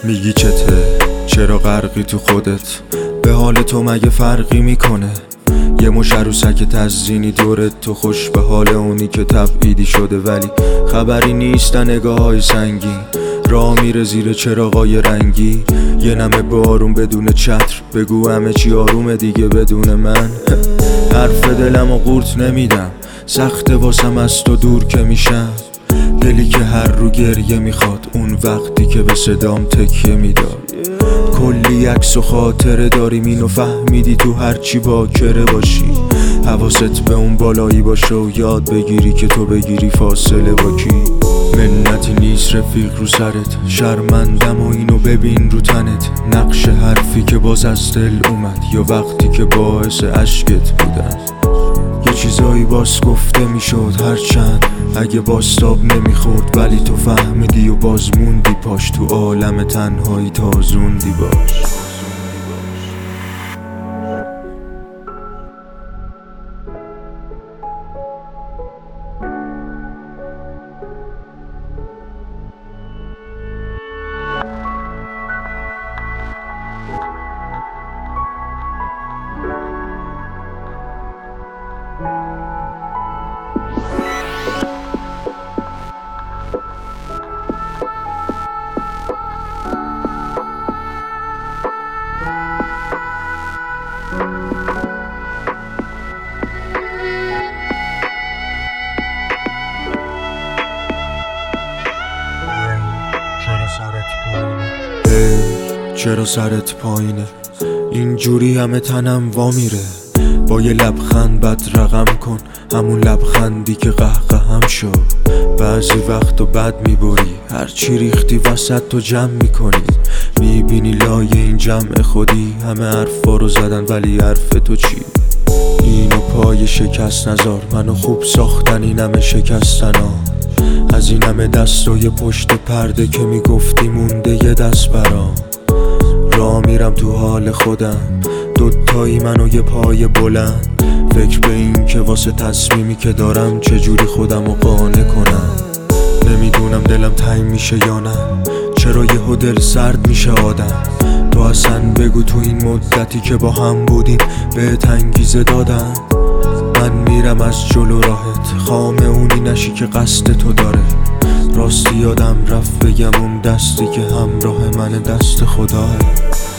میگی چته؟ چرا غرقی تو خودت؟ به حال تو مگه فرقی میکنه؟ یه مش عروسک تزیینی دورت تو، خوش به حال اونی که تبعیدی شده ولی خبری نیستن نگاه‌های سنگین. راه میره زیر چراغای رنگی، یه نمه بارون بدون چتر، بگو همه چی آرومه دیگه بدون من. حرف دلم و قورت نمیدم، سخته واسم از تو دور که میشم. دلی که هر رو گریه میخواد، اون وقتی که به صدام تکیه میداد. کلی عکس و خاطره داریم، اینو فهمیدی تو هرچی باکره باشی. حواست به اون بالایی باشه و یاد بگیری که تو بگیری فاصله با کی. منتی نیست رفیق رو سرت، شرمندم و اینو ببین رو تنت. نقش حرفی که باز از دل اومد، یا وقتی که باعث عشقت بودم. یه چیزایی باز گفته میشد هرچند اگه بازتاب نمیخورد، ولی تو فهمیدی و باز موندی پاش تو عالم تنهایی تازوندی باش. چرا سرت پایینه؟ اینجوری همه تنم وا میره. با یه لبخند بد رقم کن، همون لبخندی که قهقهم شد. بعضی وقتو بد میبری، هرچی ریختی وسط تو جمع میکنی. میبینی لای این جمع خودی، همه حرفا رو زدن ولی حرف تو چی؟ اینو پای شکست نزار، منو خوب ساختن این همه شکستن ها. از این همه دستای پشت پرده که میگفتی مونده یه دست برام. راه میرم تو حال خودم، دوتایی من و یه پای بلند. فکر به این که واسه تصمیمی که دارم چجوری خودم رو قانع کنم. نمیدونم دلم تنگ میشه یا نه، چرا یهو دل سرد میشه آدم. تو اصلا بگو تو این مدتی که با هم بودیم بهت انگیزه دادم. من میرم از جلو راهت، خامه اونی نشی که قصد تو داره. راستی یادم رفت بگم اون دستی که همراه من دست خداه.